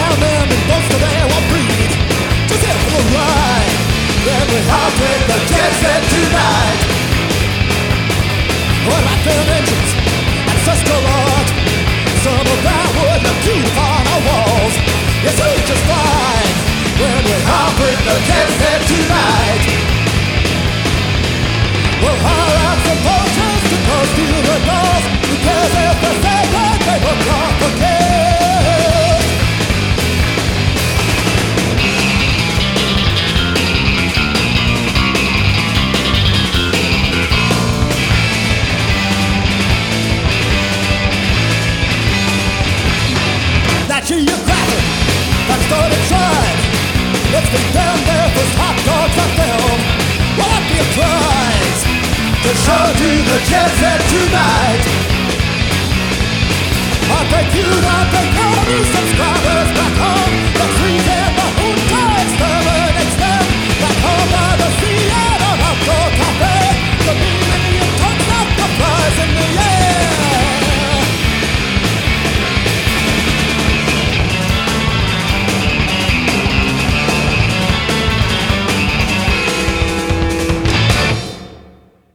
down them and most of them will breed. Just hit for the ride. Then we heartbreak the jet set tonight. What about them engines? Ancestral art. Some of that would look cute on our walls. Yes, we just fine. When we heartbreak the jet set tonight. We'll hire out some poachers to go steal the dolls. Because if they say that, they will drop the kids. That geographic, that started tribe. Let's be down there for hot dogs on film. Will that be a prize to show you the jet set tonight? I'll take you, I'll take all these subscribers.